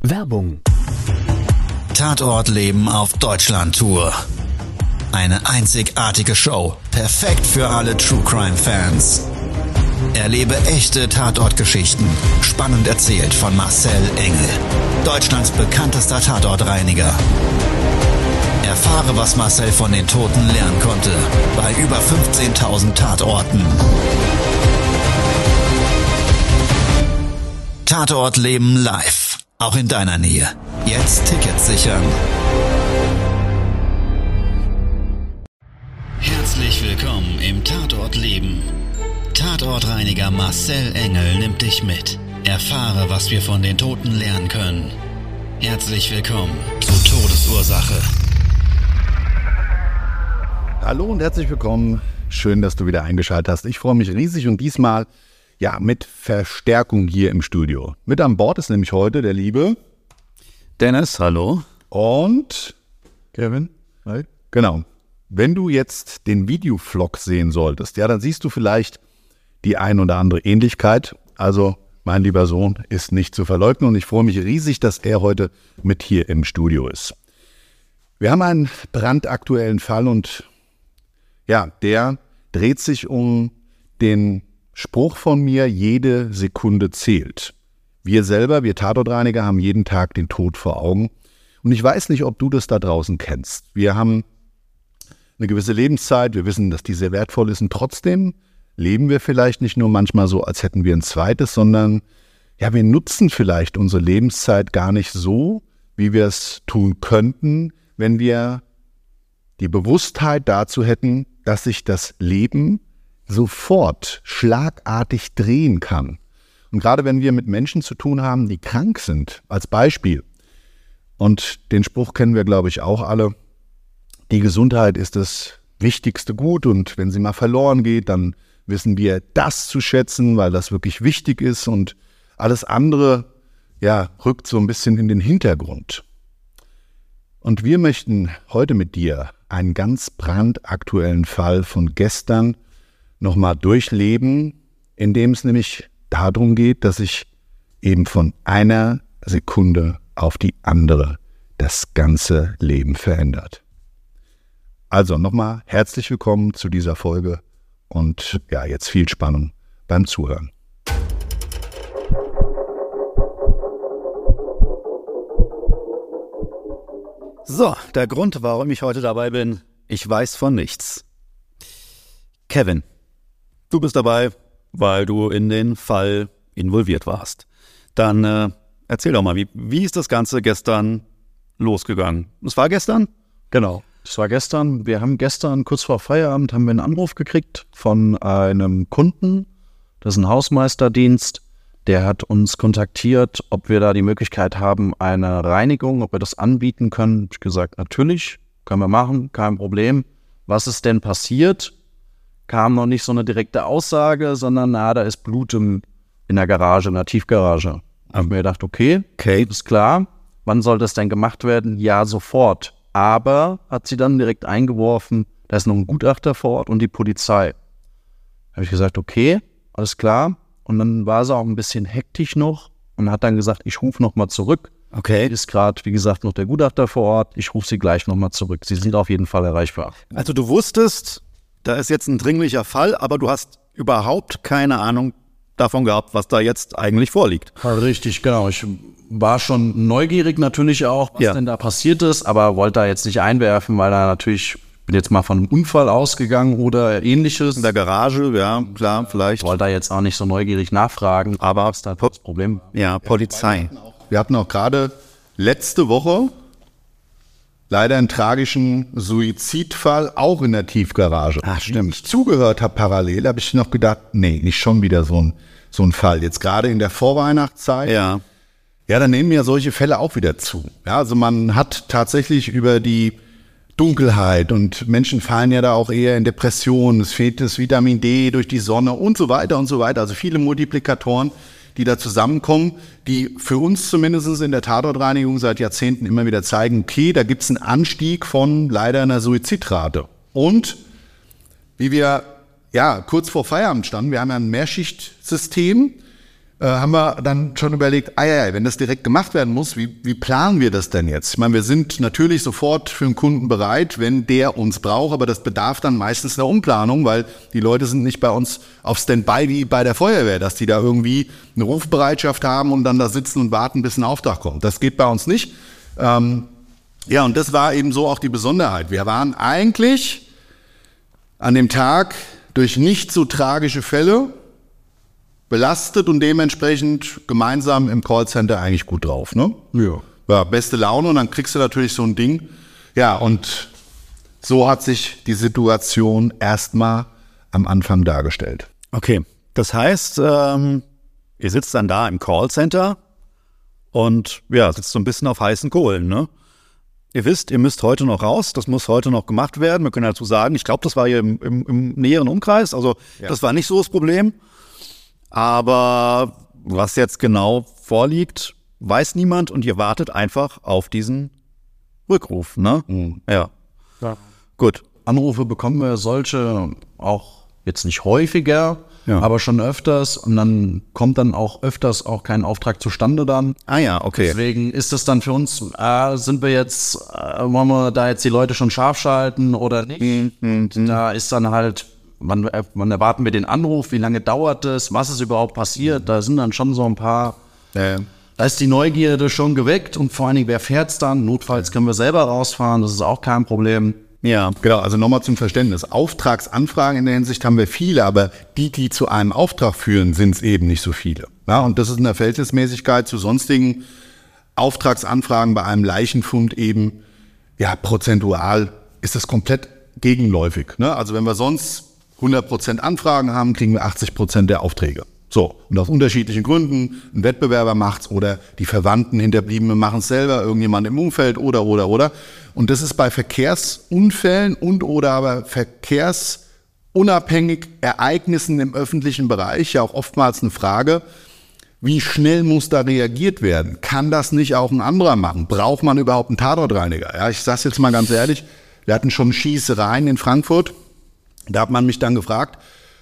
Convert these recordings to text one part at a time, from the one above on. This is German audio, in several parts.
Werbung. Tatortleben auf Deutschland-Tour. Eine einzigartige Show, perfekt für alle True-Crime-Fans. Erlebe echte Tatortgeschichten, spannend erzählt von Marcel Engel, Deutschlands bekanntester Tatortreiniger. Erfahre, was Marcel von den Toten lernen konnte, bei über 15.000 Tatorten. Tatortleben live, auch in deiner Nähe. Jetzt Tickets sichern. Herzlich willkommen im Tatortleben. Tatortreiniger Marcel Engel nimmt dich mit. Erfahre, was wir von den Toten lernen können. Herzlich willkommen zur Todesursache. Hallo und herzlich willkommen. Schön, dass du wieder eingeschaltet hast. Ich freue mich riesig und diesmal mit Verstärkung hier im Studio. Mit an Bord ist nämlich heute der liebe Dennis, hallo. Und Kevin. Hi. Genau. Wenn du jetzt den Videovlog sehen solltest, dann siehst du vielleicht die ein oder andere Ähnlichkeit. Also mein lieber Sohn ist nicht zu verleugnen und ich freue mich riesig, dass er heute mit hier im Studio ist. Wir haben einen brandaktuellen Fall und der dreht sich um den Spruch von mir, jede Sekunde zählt. Wir Tatortreiniger, haben jeden Tag den Tod vor Augen. Und ich weiß nicht, ob du das da draußen kennst. Wir haben eine gewisse Lebenszeit, wir wissen, dass die sehr wertvoll ist. Und trotzdem leben wir vielleicht nicht nur manchmal so, als hätten wir ein zweites, sondern wir nutzen vielleicht unsere Lebenszeit gar nicht so, wie wir es tun könnten, wenn wir die Bewusstheit dazu hätten, dass sich das Leben sofort schlagartig drehen kann. Und gerade wenn wir mit Menschen zu tun haben, die krank sind, als Beispiel, und den Spruch kennen wir, glaube ich, auch alle, die Gesundheit ist das wichtigste Gut und wenn sie mal verloren geht, dann wissen wir das zu schätzen, weil das wirklich wichtig ist und alles andere, rückt so ein bisschen in den Hintergrund. Und wir möchten heute mit dir einen ganz brandaktuellen Fall von gestern nochmal durchleben, in dem es nämlich darum geht, dass sich eben von einer Sekunde auf die andere das ganze Leben verändert. Also nochmal herzlich willkommen zu dieser Folge und jetzt viel Spannung beim Zuhören. So, der Grund, warum ich heute dabei bin, ich weiß von nichts. Kevin, du bist dabei, weil du in den Fall involviert warst. Dann erzähl doch mal, wie ist das Ganze gestern losgegangen? Es war gestern? Genau, es war gestern. Wir haben gestern kurz vor Feierabend einen Anruf gekriegt von einem Kunden, das ist ein Hausmeisterdienst. Der hat uns kontaktiert, ob wir da die Möglichkeit haben, eine Reinigung, ob wir das anbieten können. Ich habe gesagt, natürlich, können wir machen, kein Problem. Was ist denn passiert? Kam noch nicht so eine direkte Aussage, sondern da ist Blut in der Garage, in der Tiefgarage. Ich habe mir gedacht, okay, ist klar. Wann soll das denn gemacht werden? Ja, sofort. Aber hat sie dann direkt eingeworfen, da ist noch ein Gutachter vor Ort und die Polizei. Da habe ich gesagt, okay, alles klar. Und dann war sie auch ein bisschen hektisch noch und hat dann gesagt, ich rufe nochmal zurück. Okay. Ist gerade, wie gesagt, noch der Gutachter vor Ort. Ich rufe sie gleich nochmal zurück. Sie sind auf jeden Fall erreichbar. Also du wusstest, da ist jetzt ein dringlicher Fall, aber du hast überhaupt keine Ahnung davon gehabt, was da jetzt eigentlich vorliegt. Richtig, genau. Ich war schon neugierig natürlich auch, was denn da passiert ist, aber wollte da jetzt nicht einwerfen, weil da natürlich, bin jetzt mal von einem Unfall ausgegangen oder ähnliches. In der Garage, ja, klar, vielleicht. Ich wollte da jetzt auch nicht so neugierig nachfragen, aber was da das Problem war. Ja, Polizei. Wir hatten auch gerade letzte Woche leider einen tragischen Suizidfall, auch in der Tiefgarage. Ach, stimmt. Als ich zugehört habe parallel, habe ich noch gedacht, nee, nicht schon wieder so ein Fall. Jetzt gerade in der Vorweihnachtszeit. Ja, dann nehmen ja solche Fälle auch wieder zu. Ja, also man hat tatsächlich über die Dunkelheit und Menschen fallen ja da auch eher in Depressionen. Es fehlt das Vitamin D durch die Sonne und so weiter und so weiter. Also viele Multiplikatoren, die da zusammenkommen, die für uns zumindest in der Tatortreinigung seit Jahrzehnten immer wieder zeigen, okay, da gibt es einen Anstieg von leider einer Suizidrate. Und wie wir kurz vor Feierabend standen, wir haben ja ein Mehrschichtsystem, haben wir dann schon überlegt, wenn das direkt gemacht werden muss, wie planen wir das denn jetzt? Ich meine, wir sind natürlich sofort für den Kunden bereit, wenn der uns braucht, aber das bedarf dann meistens einer Umplanung, weil die Leute sind nicht bei uns auf Standby wie bei der Feuerwehr, dass die da irgendwie eine Rufbereitschaft haben und dann da sitzen und warten, bis ein Auftrag kommt. Das geht bei uns nicht. Und das war eben so auch die Besonderheit. Wir waren eigentlich an dem Tag durch nicht so tragische Fälle belastet und dementsprechend gemeinsam im Callcenter eigentlich gut drauf, ne? Ja, beste Laune und dann kriegst du natürlich so ein Ding. Ja, und so hat sich die Situation erstmal am Anfang dargestellt. Okay, das heißt, ihr sitzt dann da im Callcenter und sitzt so ein bisschen auf heißen Kohlen, ne? Ihr wisst, ihr müsst heute noch raus, das muss heute noch gemacht werden. Wir können dazu sagen, ich glaube, das war hier im näheren Umkreis, also das war nicht so das Problem. Aber was jetzt genau vorliegt, weiß niemand und ihr wartet einfach auf diesen Rückruf, ne? Ja. Gut. Anrufe bekommen wir solche auch jetzt nicht häufiger, aber schon öfters. Und dann kommt dann auch öfters auch kein Auftrag zustande dann. Ah ja, okay. Deswegen ist das dann für uns, sind wir jetzt, wollen wir da jetzt die Leute schon scharf schalten oder nicht? Da ist dann halt, wann erwarten wir den Anruf, wie lange dauert es, was ist überhaupt passiert? Da sind dann schon so ein paar, da ist die Neugierde schon geweckt und vor allen Dingen, wer fährt's dann? Notfalls können wir selber rausfahren, das ist auch kein Problem. Ja, genau, also nochmal zum Verständnis. Auftragsanfragen in der Hinsicht haben wir viele, aber die zu einem Auftrag führen, sind es eben nicht so viele. Ja, und das ist in der Verhältnismäßigkeit zu sonstigen Auftragsanfragen bei einem Leichenfund eben, prozentual ist das komplett gegenläufig. Ne? Also wenn wir sonst 100% Anfragen haben, kriegen wir 80% der Aufträge. So, und aus unterschiedlichen Gründen, ein Wettbewerber macht's oder die Verwandten, Hinterbliebene machen es selber, irgendjemand im Umfeld oder. Und das ist bei Verkehrsunfällen oder aber verkehrsunabhängig Ereignissen im öffentlichen Bereich ja auch oftmals eine Frage, wie schnell muss da reagiert werden? Kann das nicht auch ein anderer machen? Braucht man überhaupt einen Tatortreiniger? Ja, ich sag's jetzt mal ganz ehrlich, wir hatten schon Schießereien in Frankfurt, da hat man mich dann gefragt,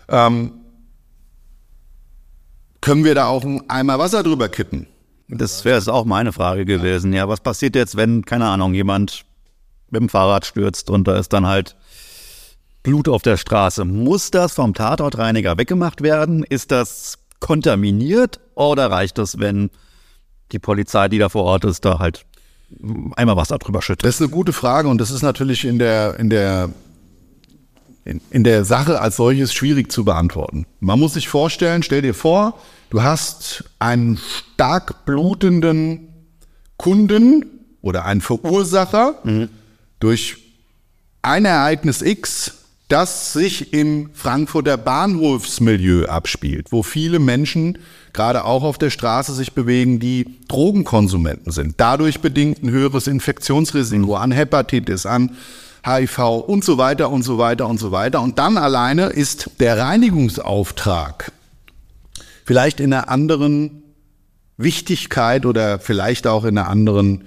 können wir da auch einen Eimer Wasser drüber kippen? Das wäre jetzt auch meine Frage gewesen. Ja, was passiert jetzt, wenn, keine Ahnung, jemand mit dem Fahrrad stürzt und da ist dann halt Blut auf der Straße? Muss das vom Tatortreiniger weggemacht werden? Ist das kontaminiert oder reicht es, wenn die Polizei, die da vor Ort ist, da halt Eimer Wasser drüber schüttet? Das ist eine gute Frage und das ist natürlich in der Sache als solches schwierig zu beantworten. Man muss sich vorstellen, stell dir vor, du hast einen stark blutenden Kunden oder einen Verursacher durch ein Ereignis X, das sich im Frankfurter Bahnhofsmilieu abspielt, wo viele Menschen gerade auch auf der Straße sich bewegen, die Drogenkonsumenten sind. Dadurch bedingt ein höheres Infektionsrisiko an Hepatitis, an HIV und so weiter und so weiter und so weiter. Und dann alleine ist der Reinigungsauftrag vielleicht in einer anderen Wichtigkeit oder vielleicht auch in einer anderen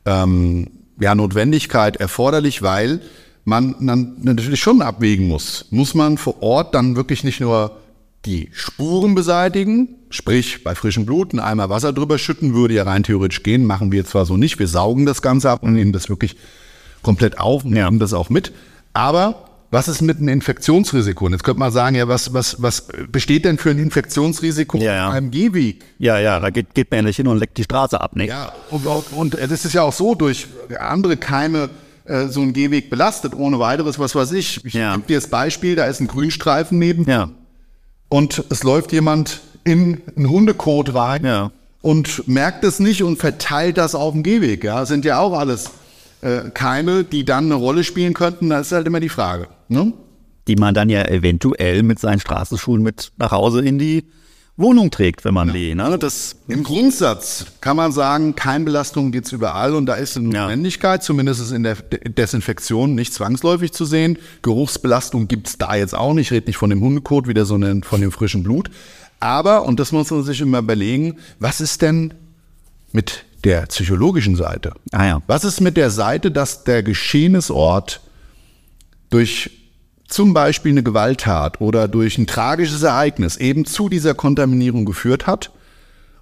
Notwendigkeit erforderlich, weil man dann natürlich schon abwägen muss. Muss man vor Ort dann wirklich nicht nur die Spuren beseitigen, sprich bei frischem Blut einen Eimer Wasser drüber schütten, würde ja rein theoretisch gehen, machen wir zwar so nicht, wir saugen das Ganze ab und nehmen das wirklich komplett auf und nehmen das auch mit. Aber was ist mit einem Infektionsrisiko? Und jetzt könnte man sagen, ja, was besteht denn für ein Infektionsrisiko beim Gehweg? Ja, da geht man ja nicht hin und leckt die Straße ab, ne? Ja, und das ist ja auch so, durch andere Keime so ein Gehweg belastet, ohne weiteres, was weiß ich. Ich gebe dir das Beispiel, da ist ein Grünstreifen neben und es läuft jemand in einen Hundekot rein und merkt es nicht und verteilt das auf dem Gehweg. Ja, das sind ja auch alles Keime, die dann eine Rolle spielen könnten, das ist halt immer die Frage. Ne? Die man dann ja eventuell mit seinen Straßenschuhen mit nach Hause in die Wohnung trägt, wenn man die. Ne? Im Grundsatz kann man sagen, Keimbelastung gibt's überall und da ist eine Notwendigkeit, zumindest in der Desinfektion nicht zwangsläufig zu sehen. Geruchsbelastung gibt's da jetzt auch nicht, ich rede nicht von dem Hundekot, wieder sondern von dem frischen Blut. Aber, und das muss man sich immer überlegen, was ist denn mit der psychologischen Seite? Was ist mit der Seite, dass der Geschehnisort durch zum Beispiel eine Gewalttat oder durch ein tragisches Ereignis eben zu dieser Kontaminierung geführt hat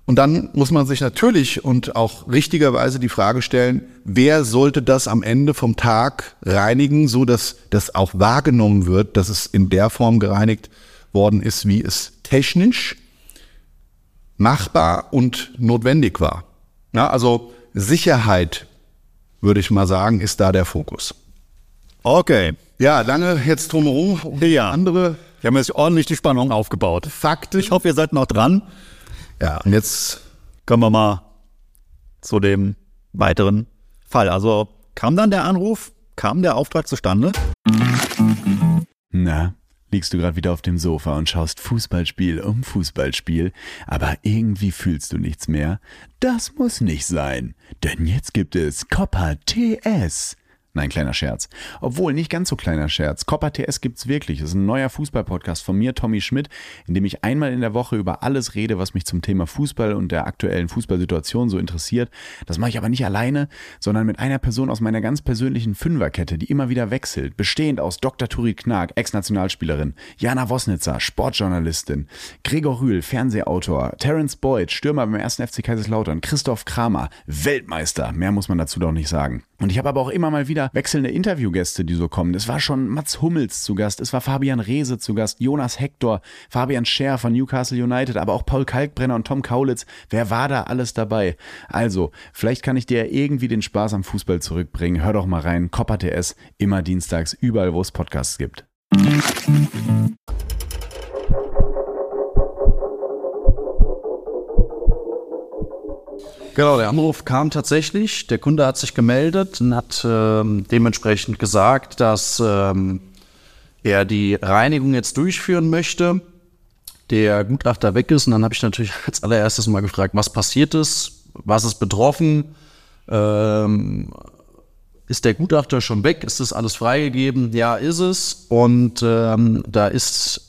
Und dann muss man sich natürlich und auch richtigerweise die Frage stellen, wer sollte das am Ende vom Tag reinigen, so dass das auch wahrgenommen wird, dass es in der Form gereinigt worden ist, wie es technisch machbar und notwendig war. Ja, also Sicherheit, würde ich mal sagen, ist da der Fokus. Okay. Ja, lange jetzt drumherum. Ja. Andere Wir haben jetzt ordentlich die Spannung aufgebaut. Fakten. Ich hoffe, ihr seid noch dran. Ja, und jetzt Kommen wir mal zu dem weiteren Fall. Also kam dann der Anruf, kam der Auftrag zustande? Na, liegst du gerade wieder auf dem Sofa und schaust Fußballspiel um Fußballspiel, aber irgendwie fühlst du nichts mehr? Das muss nicht sein, denn jetzt gibt es Copa TS. Nein, kleiner Scherz. Obwohl, nicht ganz so kleiner Scherz. Copa TS gibt's wirklich. Das ist ein neuer Fußball-Podcast von mir, Tommy Schmidt, in dem ich einmal in der Woche über alles rede, was mich zum Thema Fußball und der aktuellen Fußballsituation so interessiert. Das mache ich aber nicht alleine, sondern mit einer Person aus meiner ganz persönlichen Fünferkette, die immer wieder wechselt. Bestehend aus Dr. Turit Knag, Ex-Nationalspielerin, Jana Wosnitzer, Sportjournalistin, Gregor Rühl, Fernsehautor, Terence Boyd, Stürmer beim 1. FC Kaiserslautern, Christoph Kramer, Weltmeister. Mehr muss man dazu doch nicht sagen. Und ich habe aber auch immer mal wieder wechselnde Interviewgäste, die so kommen. Es war schon Mats Hummels zu Gast, es war Fabian Reese zu Gast, Jonas Hector, Fabian Scher von Newcastle United, aber auch Paul Kalkbrenner und Tom Kaulitz. Wer war da alles dabei? Also, vielleicht kann ich dir irgendwie den Spaß am Fußball zurückbringen. Hör doch mal rein. Copa TS, immer dienstags, überall, wo es Podcasts gibt. Genau, der Anruf kam tatsächlich. Der Kunde hat sich gemeldet und hat dementsprechend gesagt, dass er die Reinigung jetzt durchführen möchte. Der Gutachter weg ist und dann habe ich natürlich als allererstes mal gefragt, was passiert ist, was ist betroffen, ist der Gutachter schon weg, ist das alles freigegeben? Ja, ist es. Und da ist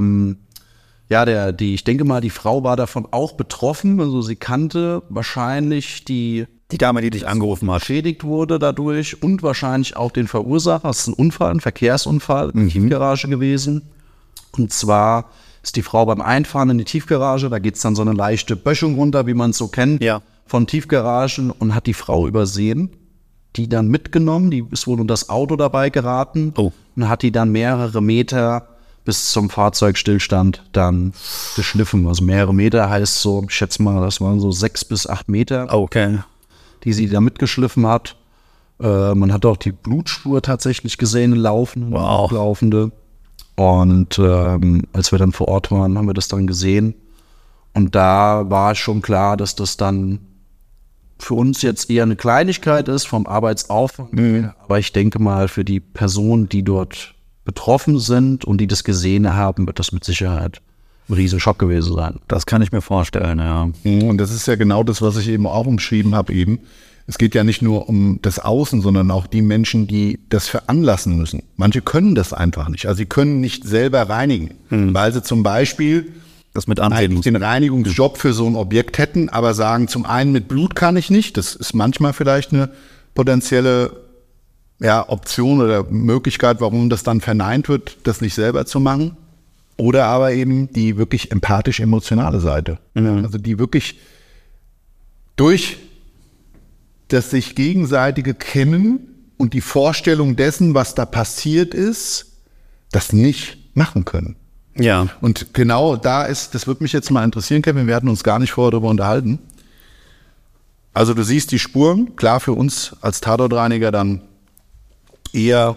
ich denke mal, die Frau war davon auch betroffen. Also sie kannte wahrscheinlich die Dame, die dich angerufen hat. Geschädigt wurde dadurch und wahrscheinlich auch den Verursacher. Das ist ein Unfall, ein Verkehrsunfall in der Tiefgarage gewesen. Und zwar ist die Frau beim Einfahren in die Tiefgarage, da geht es dann so eine leichte Böschung runter, wie man es so kennt, von Tiefgaragen, und hat die Frau übersehen, die dann mitgenommen, die ist wohl unter das Auto dabei geraten und hat die dann mehrere Meter bis zum Fahrzeugstillstand dann geschliffen. Also mehrere Meter heißt so, ich schätze mal, das waren so 6 bis 8 Meter, die sie da mitgeschliffen hat. Man hat auch die Blutspur tatsächlich gesehen, laufende. Und als wir dann vor Ort waren, haben wir das dann gesehen. Und da war schon klar, dass das dann für uns jetzt eher eine Kleinigkeit ist vom Arbeitsaufwand. Aber ich denke mal, für die Personen, die dort betroffen sind und die das gesehen haben, wird das mit Sicherheit ein riesen Schock gewesen sein. Das kann ich mir vorstellen, ja. Und das ist ja genau das, was ich eben auch umschrieben habe eben. Es geht ja nicht nur um das Außen, sondern auch die Menschen, die das veranlassen müssen. Manche können das einfach nicht. Also sie können nicht selber reinigen, weil sie zum Beispiel das mit ansehen den Reinigungsjob für so ein Objekt hätten, aber sagen, zum einen mit Blut kann ich nicht. Das ist manchmal vielleicht eine potenzielle Option oder Möglichkeit, warum das dann verneint wird, das nicht selber zu machen. Oder aber eben die wirklich empathisch-emotionale Seite. Also die wirklich durch das sich gegenseitige Kennen und die Vorstellung dessen, was da passiert ist, das nicht machen können. Ja. Und genau das würde mich jetzt mal interessieren, Kevin, wir hatten uns gar nicht vorher darüber unterhalten. Also du siehst die Spuren, klar für uns als Tatortreiniger dann eher,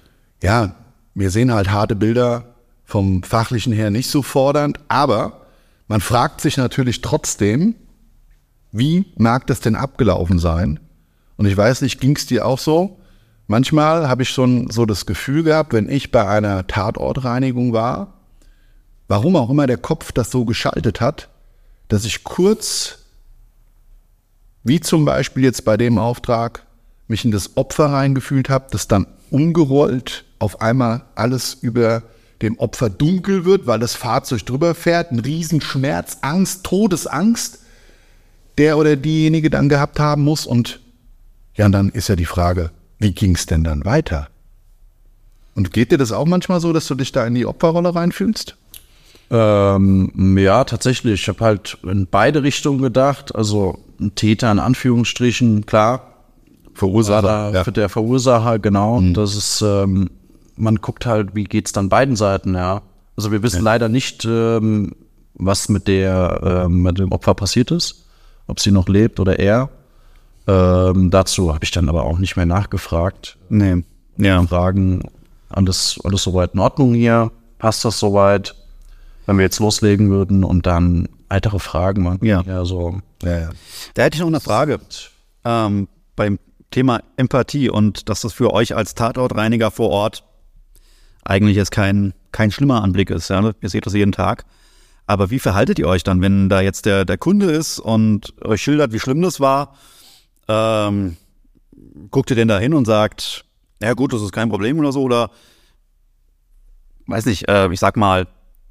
wir sehen halt harte Bilder, vom Fachlichen her nicht so fordernd, aber man fragt sich natürlich trotzdem, wie mag das denn abgelaufen sein? Und ich weiß nicht, ging es dir auch so? Manchmal habe ich schon so das Gefühl gehabt, wenn ich bei einer Tatortreinigung war, warum auch immer der Kopf das so geschaltet hat, dass ich kurz, wie zum Beispiel jetzt bei dem Auftrag, mich in das Opfer reingefühlt habe, das dann umgerollt, auf einmal alles über dem Opfer dunkel wird, weil das Fahrzeug drüber fährt, ein Riesenschmerz, Angst, Todesangst, der oder diejenige dann gehabt haben muss. Und dann ist ja die Frage, wie ging es denn dann weiter? Und geht dir das auch manchmal so, dass du dich da in die Opferrolle reinfühlst? Ja, tatsächlich. Ich habe halt in beide Richtungen gedacht. Also ein Täter in Anführungsstrichen, klar. Verursacher. Ja. Für der Verursacher, genau. Das ist, man guckt halt, wie geht's dann beiden Seiten, ja. Also wir wissen leider nicht, was mit dem Opfer passiert ist. Ob sie noch lebt oder er. Dazu habe ich dann aber auch nicht mehr nachgefragt. Nee. Ja. Fragen, alles soweit in Ordnung hier? Passt das soweit? Wenn wir jetzt loslegen würden und dann weitere Fragen machen. Ja. So. Ja. Da hätte ich noch eine Frage beim Thema Empathie und dass das für euch als Tatortreiniger vor Ort eigentlich jetzt kein schlimmer Anblick ist. Ja? Ihr seht das jeden Tag. Aber wie verhaltet ihr euch dann, wenn da jetzt der Kunde ist und euch schildert, wie schlimm das war? Guckt ihr denn da hin und sagt, ja gut, das ist kein Problem oder so? Oder, weiß nicht, ich sag mal,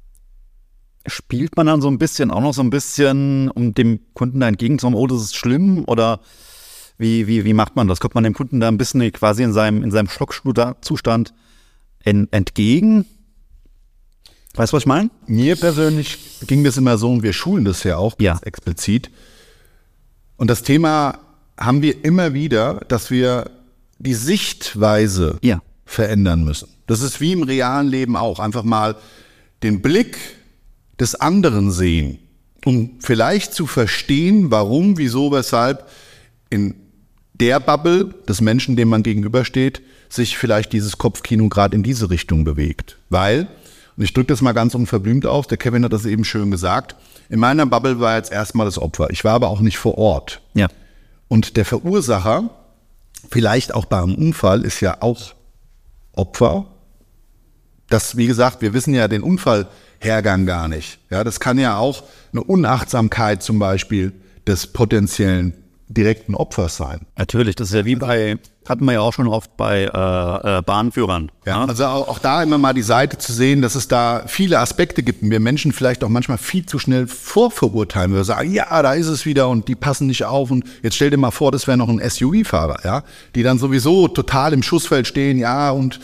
spielt man dann so ein bisschen, auch noch so ein bisschen, um dem Kunden da entgegenzukommen, oh, das ist schlimm? Oder wie macht man das? Kommt man dem Kunden da ein bisschen quasi in seinem Schockzustand entgegen? Weißt du, was ich meine? Mir persönlich ging das immer so, und wir schulen das ja auch ganz explizit. Und das Thema haben wir immer wieder, dass wir die Sichtweise verändern müssen. Das ist wie im realen Leben auch. Einfach mal den Blick des anderen sehen, um vielleicht zu verstehen, warum, wieso, weshalb in der Bubble des Menschen, dem man gegenübersteht, sich vielleicht dieses Kopfkino gerade in diese Richtung bewegt. Weil, und ich drücke das mal ganz unverblümt auf, der Kevin hat das eben schön gesagt, in meiner Bubble war jetzt erstmal das Opfer. Ich war aber auch nicht vor Ort. Ja. Und der Verursacher, vielleicht auch beim Unfall, ist ja auch Opfer. Das, wie gesagt, wir wissen ja den Unfallhergang gar nicht. Ja, das kann ja auch eine Unachtsamkeit zum Beispiel des potenziellen direkten Opfers sein. Natürlich, das ist ja wie hatten wir ja auch schon oft bei Bahnführern. Ja, also auch da immer mal die Seite zu sehen, dass es da viele Aspekte gibt und wir Menschen vielleicht auch manchmal viel zu schnell vorverurteilen. Wir sagen, ja, da ist es wieder und die passen nicht auf und jetzt stell dir mal vor, das wäre noch ein SUV-Fahrer, ja, die dann sowieso total im Schussfeld stehen, ja, und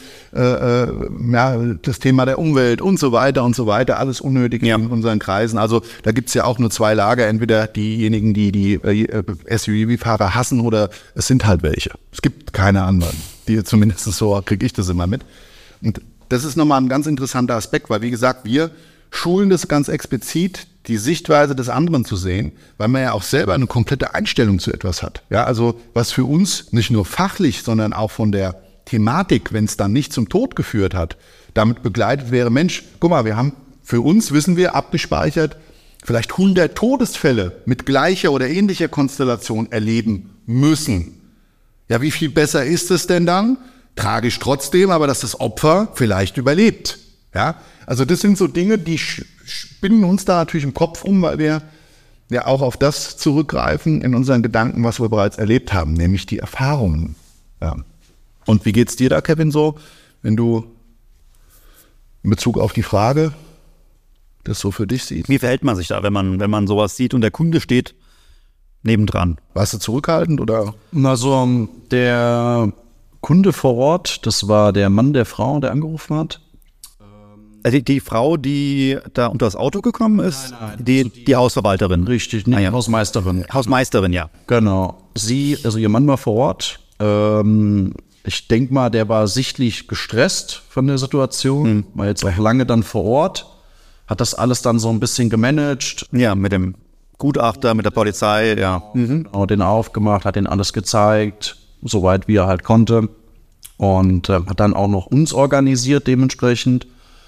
das Thema der Umwelt und so weiter, alles unnötig in unseren Kreisen. Also da gibt's ja auch nur zwei Lager, entweder diejenigen, die SUV-Fahrer hassen oder es sind halt welche. Es gibt keine anderen. Zumindest so kriege ich das immer mit. Und das ist nochmal ein ganz interessanter Aspekt, weil wie gesagt, wir schulen das ganz explizit, die Sichtweise des anderen zu sehen, weil man ja auch selber eine komplette Einstellung zu etwas hat. Ja, also was für uns nicht nur fachlich, sondern auch von der Thematik, wenn es dann nicht zum Tod geführt hat, damit begleitet wäre, Mensch, guck mal, wir haben für uns, wissen wir, abgespeichert, vielleicht 100 Todesfälle mit gleicher oder ähnlicher Konstellation erleben müssen. Ja, wie viel besser ist es denn dann? Tragisch trotzdem, aber dass das Opfer vielleicht überlebt. Ja, also das sind so Dinge, die spinnen uns da natürlich im Kopf um, weil wir ja auch auf das zurückgreifen in unseren Gedanken, was wir bereits erlebt haben, nämlich die Erfahrungen. Ja. Und wie geht's dir da, Kevin, so, wenn du in Bezug auf die Frage das so für dich siehst? Wie verhält man sich da, wenn man sowas sieht und der Kunde steht nebendran? Warst du zurückhaltend oder? Also der Kunde vor Ort, das war der Mann der Frau, der angerufen hat. Also die Frau, die da unter das Auto gekommen ist, Nein. Die Hausverwalterin. Richtig, nee, ja. Hausmeisterin. Hausmeisterin, ja. Genau. Ihr Mann war vor Ort. Ich denke mal, der war sichtlich gestresst von der Situation, war jetzt auch lange dann vor Ort, hat das alles dann so ein bisschen gemanagt. Ja, mit dem Gutachter, mit der Polizei, ja. Genau, den aufgemacht, hat den alles gezeigt, soweit wie er halt konnte. Und hat dann auch noch uns organisiert dementsprechend.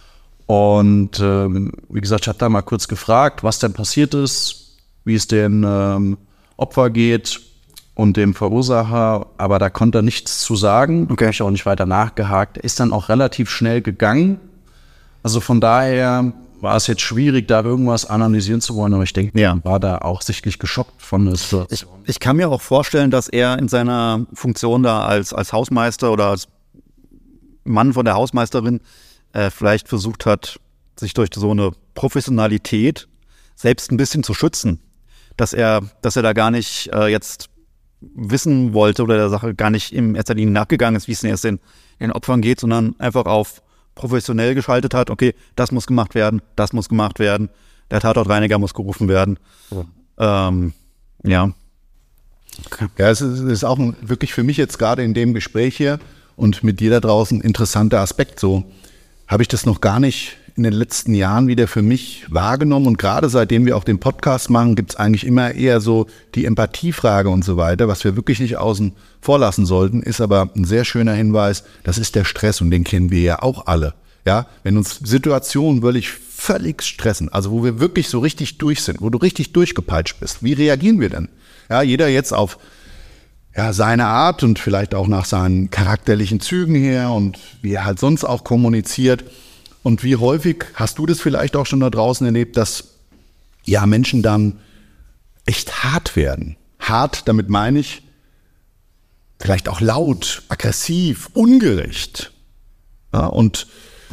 Und wie gesagt, ich habe da mal kurz gefragt, was denn passiert ist, wie es dem Opfer geht und dem Verursacher, aber da konnte er nichts zu sagen. Okay. Ich habe auch nicht weiter nachgehakt. Er ist dann auch relativ schnell gegangen. Also von daher war es jetzt schwierig, da irgendwas analysieren zu wollen, aber ich denke, er war da auch sichtlich geschockt von der Situation. Ich kann mir auch vorstellen, dass er in seiner Funktion da als Hausmeister oder als Mann von der Hausmeisterin vielleicht versucht hat, sich durch so eine Professionalität selbst ein bisschen zu schützen. Dass er da gar nicht jetzt wissen wollte oder der Sache gar nicht in erster Linie nachgegangen ist, wie es denn erst den Opfern geht, sondern einfach auf professionell geschaltet hat, okay, das muss gemacht werden, der Tatortreiniger muss gerufen werden. Ja. Ja, es ist auch wirklich für mich jetzt gerade in dem Gespräch hier und mit dir da draußen ein interessanter Aspekt. So habe ich das noch gar nicht in den letzten Jahren wieder für mich wahrgenommen. Und gerade seitdem wir auch den Podcast machen, gibt es eigentlich immer eher so die Empathiefrage und so weiter. Was wir wirklich nicht außen vor lassen sollten, ist aber ein sehr schöner Hinweis, das ist der Stress und den kennen wir ja auch alle. Ja, wenn uns Situationen wirklich völlig stressen, also wo wir wirklich so richtig durch sind, wo du richtig durchgepeitscht bist, wie reagieren wir denn? Ja, jeder jetzt auf seine Art und vielleicht auch nach seinen charakterlichen Zügen her und wie er halt sonst auch kommuniziert. Und wie häufig hast du das vielleicht auch schon da draußen erlebt, dass Menschen dann echt hart werden? Hart, damit meine ich vielleicht auch laut, aggressiv, ungerecht. Ja, und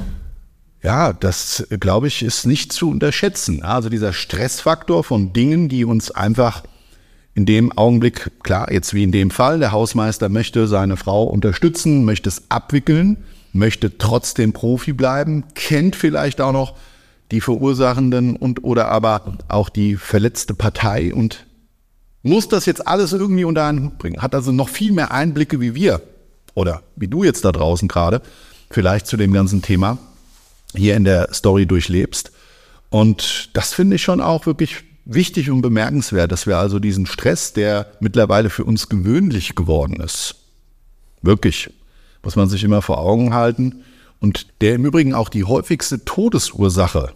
das, glaube ich, ist nicht zu unterschätzen. Also dieser Stressfaktor von Dingen, die uns einfach in dem Augenblick, klar, jetzt wie in dem Fall, der Hausmeister möchte seine Frau unterstützen, möchte es abwickeln, möchte trotzdem Profi bleiben, kennt vielleicht auch noch die Verursachenden oder aber auch die verletzte Partei und muss das jetzt alles irgendwie unter einen Hut bringen. Hat also noch viel mehr Einblicke wie wir oder wie du jetzt da draußen gerade vielleicht zu dem ganzen Thema hier in der Story durchlebst. Und das finde ich schon auch wirklich wichtig und bemerkenswert, dass wir also diesen Stress, der mittlerweile für uns gewöhnlich geworden ist, wirklich, muss man sich immer vor Augen halten und der im Übrigen auch die häufigste Todesursache,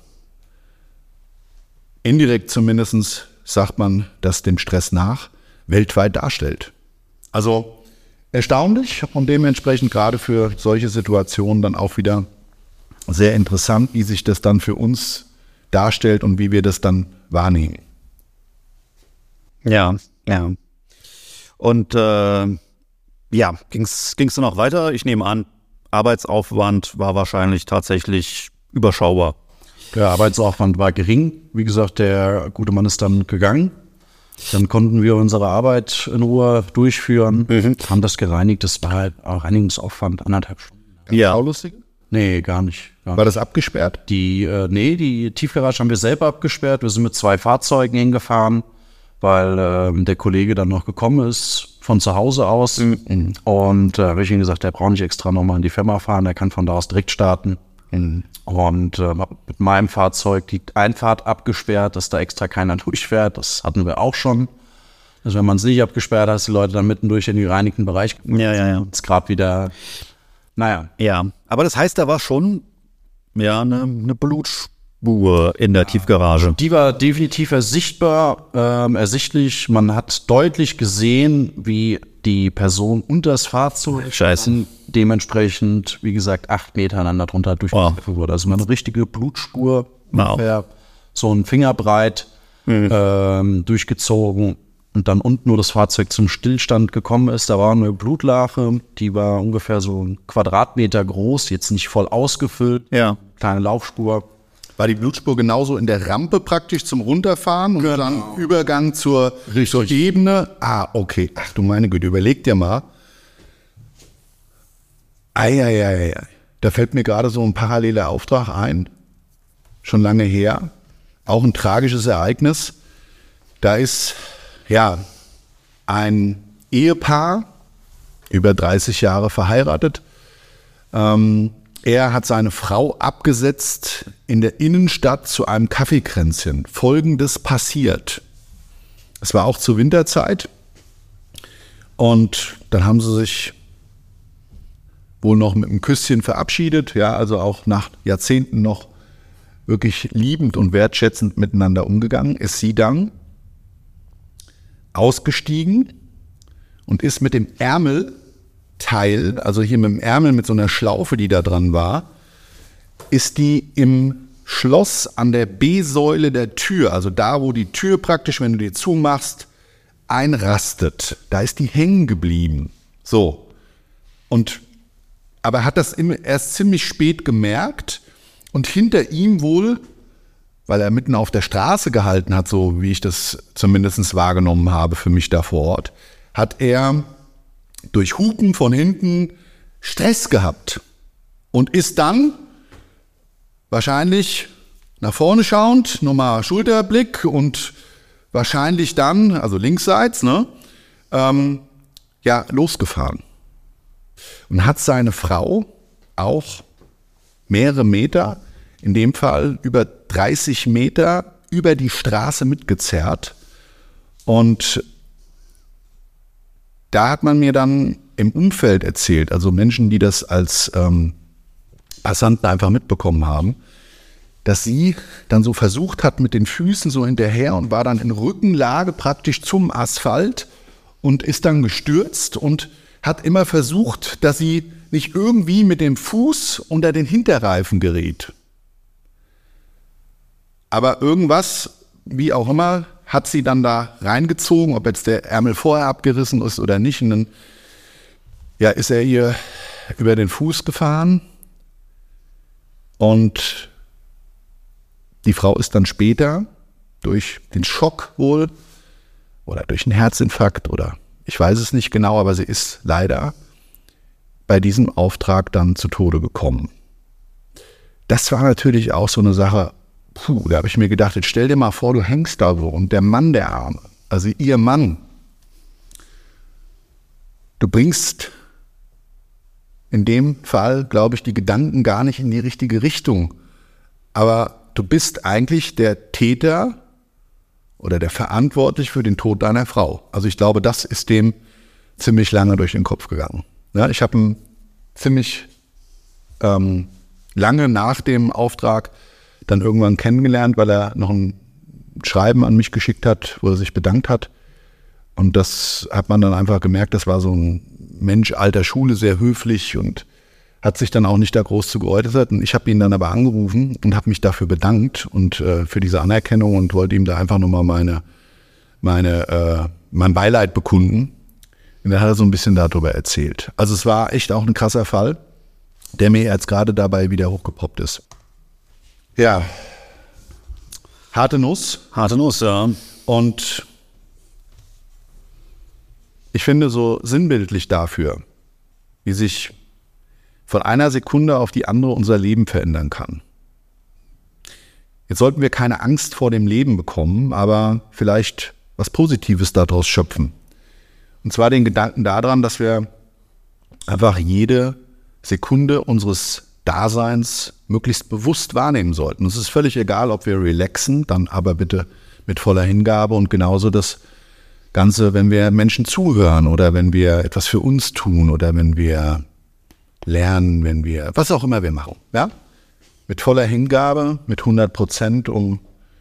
indirekt zumindest sagt man das dem Stress nach, weltweit darstellt. Also erstaunlich und dementsprechend gerade für solche Situationen dann auch wieder sehr interessant, wie sich das dann für uns darstellt und wie wir das dann wahrnehmen. Ja. Und ging's dann noch weiter? Ich nehme an, Arbeitsaufwand war wahrscheinlich tatsächlich überschaubar. Der Arbeitsaufwand war gering. Wie gesagt, der gute Mann ist dann gegangen. Dann konnten wir unsere Arbeit in Ruhe durchführen, haben das gereinigt. Das war halt auch Reinigungsaufwand, 1,5 Stunden. Ja. Lustig? Nee, gar nicht. War das abgesperrt? Die Tiefgarage haben wir selber abgesperrt. Wir sind mit 2 Fahrzeugen hingefahren, weil der Kollege dann noch gekommen ist von zu Hause aus. Und habe ich ihm gesagt, der braucht nicht extra nochmal in die Firma fahren, der kann von da aus direkt starten. Und mit meinem Fahrzeug die Einfahrt abgesperrt, dass da extra keiner durchfährt. Das hatten wir auch schon. Also wenn man es nicht abgesperrt hat, dass die Leute dann mittendurch in den gereinigten Bereich kommen. Ja. Jetzt gerade wieder, Ja, aber das heißt, da war schon eine Blutspur in der Tiefgarage. Die war definitiv ersichtlich. Man hat deutlich gesehen, wie die Person unter das Fahrzeug dementsprechend, wie gesagt, 8 Meter aneinander drunter durchgeführt wurde. Also eine richtige Blutspur, ungefähr so ein Fingerbreit durchgezogen. Und dann unten nur das Fahrzeug zum Stillstand gekommen ist. Da war eine Blutlache, die war ungefähr so 1 Quadratmeter groß, jetzt nicht voll ausgefüllt. Ja. Kleine Laufspur. War die Blutspur genauso in der Rampe praktisch zum Runterfahren und dann Übergang zur Ebene? Ah, okay. Ach du meine Güte, überleg dir mal. Da fällt mir gerade so ein paralleler Auftrag ein. Schon lange her. Auch ein tragisches Ereignis. Da ist ein Ehepaar, über 30 Jahre verheiratet. Er hat seine Frau abgesetzt in der Innenstadt zu einem Kaffeekränzchen. Folgendes passiert. Es war auch zur Winterzeit und dann haben sie sich wohl noch mit einem Küsschen verabschiedet, also auch nach Jahrzehnten noch wirklich liebend und wertschätzend miteinander umgegangen. Ist sie dann ausgestiegen und ist mit dem Ärmelteil, also hier mit dem Ärmel mit so einer Schlaufe, die da dran war, ist die im Schloss an der B-Säule der Tür, also da, wo die Tür praktisch, wenn du die zumachst, einrastet. Da ist die hängen geblieben. So. Aber hat das erst ziemlich spät gemerkt und hinter ihm wohl, weil er mitten auf der Straße gehalten hat, so wie ich das zumindest wahrgenommen habe für mich da vor Ort, hat er durch Hupen von hinten Stress gehabt und ist dann wahrscheinlich nach vorne schauend, nochmal Schulterblick und wahrscheinlich dann, also linksseits, ne, losgefahren. Und hat seine Frau auch mehrere Meter, in dem Fall über 30 Meter, über die Straße mitgezerrt. Und da hat man mir dann im Umfeld erzählt, also Menschen, die das als Passanten einfach mitbekommen haben, dass sie dann so versucht hat mit den Füßen so hinterher und war dann in Rückenlage praktisch zum Asphalt und ist dann gestürzt und hat immer versucht, dass sie nicht irgendwie mit dem Fuß unter den Hinterreifen gerät. Aber irgendwas, wie auch immer, hat sie dann da reingezogen, ob jetzt der Ärmel vorher abgerissen ist oder nicht. Und dann ist er ihr über den Fuß gefahren und die Frau ist dann später durch den Schock wohl oder durch einen Herzinfarkt oder ich weiß es nicht genau, aber sie ist leider bei diesem Auftrag dann zu Tode gekommen. Das war natürlich auch so eine Sache, da habe ich mir gedacht, jetzt stell dir mal vor, du hängst da so und der Mann der Arme, also ihr Mann, du bringst in dem Fall, glaube ich, die Gedanken gar nicht in die richtige Richtung, aber du bist eigentlich der Täter oder der Verantwortliche für den Tod deiner Frau. Also ich glaube, das ist dem ziemlich lange durch den Kopf gegangen. Ja, ich habe ihn ziemlich lange nach dem Auftrag dann irgendwann kennengelernt, weil er noch ein Schreiben an mich geschickt hat, wo er sich bedankt hat. Und das hat man dann einfach gemerkt, das war so ein Mensch alter Schule, sehr höflich und hat sich dann auch nicht da groß zu geäußert. Und ich habe ihn dann aber angerufen und habe mich dafür bedankt und für diese Anerkennung und wollte ihm da einfach nochmal mein Beileid bekunden. Und dann hat er so ein bisschen darüber erzählt. Also es war echt auch ein krasser Fall, der mir jetzt gerade dabei wieder hochgepoppt ist. Ja, harte Nuss. Harte Nuss, ja. Und ich finde so sinnbildlich dafür, wie sich von einer Sekunde auf die andere unser Leben verändern kann. Jetzt sollten wir keine Angst vor dem Leben bekommen, aber vielleicht was Positives daraus schöpfen. Und zwar den Gedanken daran, dass wir einfach jede Sekunde unseres Daseins möglichst bewusst wahrnehmen sollten. Es ist völlig egal, ob wir relaxen, dann aber bitte mit voller Hingabe und genauso das Ganze, wenn wir Menschen zuhören oder wenn wir etwas für uns tun oder wenn wir lernen, wenn wir, was auch immer wir machen, ja? Mit voller Hingabe, mit 100%, um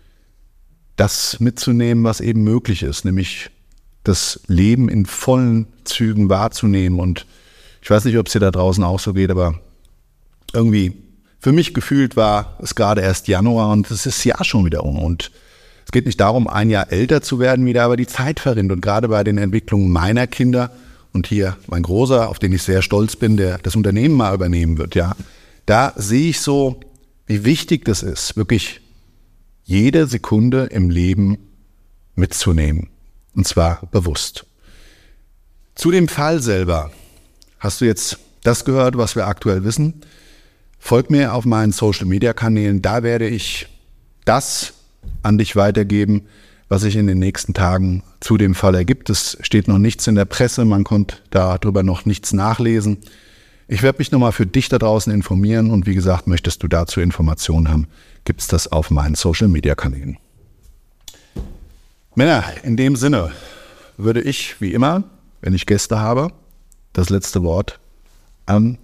das mitzunehmen, was eben möglich ist, nämlich das Leben in vollen Zügen wahrzunehmen. Und ich weiß nicht, ob es dir da draußen auch so geht, aber irgendwie für mich gefühlt war es gerade erst Januar und es ist das Jahr schon wieder um. Und es geht nicht darum, ein Jahr älter zu werden wieder, aber die Zeit verrinnt. Und gerade bei den Entwicklungen meiner Kinder und hier mein Großer, auf den ich sehr stolz bin, der das Unternehmen mal übernehmen wird, ja, da sehe ich so, wie wichtig das ist, wirklich jede Sekunde im Leben mitzunehmen. Und zwar bewusst. Zu dem Fall selber. Hast du jetzt das gehört, was wir aktuell wissen? Folg mir auf meinen Social-Media-Kanälen. Da werde ich das an dich weitergeben, was sich in den nächsten Tagen zu dem Fall ergibt. Es steht noch nichts in der Presse, man konnte darüber noch nichts nachlesen. Ich werde mich nochmal für dich da draußen informieren und wie gesagt, möchtest du dazu Informationen haben, gibt es das auf meinen Social-Media-Kanälen. Männer, in dem Sinne würde ich, wie immer, wenn ich Gäste habe, das letzte Wort an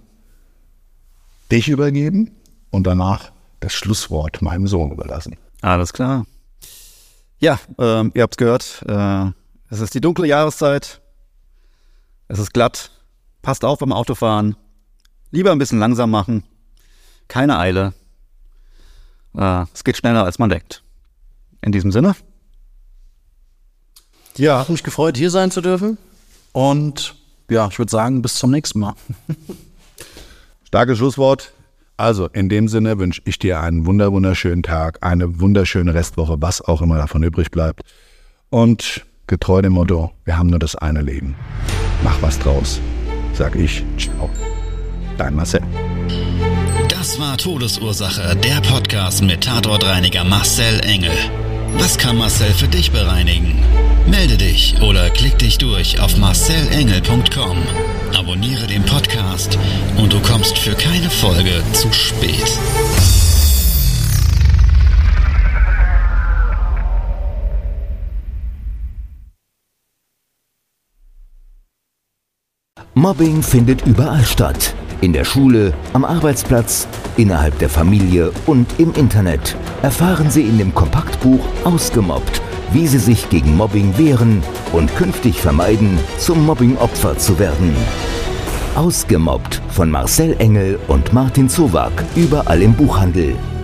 dich übergeben und danach das Schlusswort meinem Sohn überlassen. Alles klar. Ja, ihr habt es gehört. Es ist die dunkle Jahreszeit. Es ist glatt. Passt auf beim Autofahren. Lieber ein bisschen langsam machen. Keine Eile. Es geht schneller, als man denkt. In diesem Sinne. Ja, hat mich gefreut, hier sein zu dürfen. Und ja, ich würde sagen, bis zum nächsten Mal. Starkes Schlusswort. Also in dem Sinne wünsche ich dir einen wunderschönen Tag, eine wunderschöne Restwoche, was auch immer davon übrig bleibt. Und getreu dem Motto, wir haben nur das eine Leben. Mach was draus. Sag ich, ciao. Dein Marcel. Das Das war Todesursache, der Podcast mit Tatortreiniger Marcel Engel. Was kann Marcel für dich bereinigen? Melde dich oder klick dich durch auf marcelengel.com. Abonniere den Podcast und du kommst für keine Folge zu spät. Mobbing findet überall statt. In der Schule, am Arbeitsplatz, innerhalb der Familie und im Internet. Erfahren Sie in dem Kompaktbuch Ausgemobbt, wie Sie sich gegen Mobbing wehren und künftig vermeiden, zum Mobbing-Opfer zu werden. Ausgemobbt von Marcel Engel und Martin Zowak, überall im Buchhandel.